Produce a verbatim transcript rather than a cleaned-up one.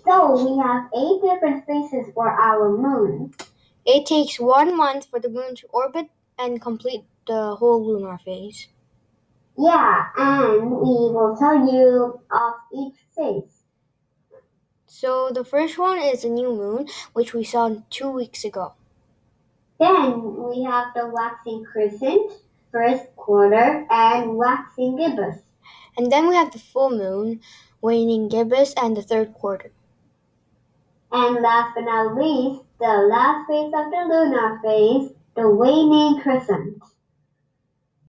So we have eight different phases for our moon. It takes one month for the moon to orbit and complete the whole lunar phase. Yeah, and we will tell you of each phase. So the first one is the new moon, which we saw two weeks ago. Then we have the waxing crescent, first quarter, and waxing gibbous. And then we have the full moon, waning gibbous, and the third quarter. And last but not least, the last phase of the lunar phase, the waning crescent.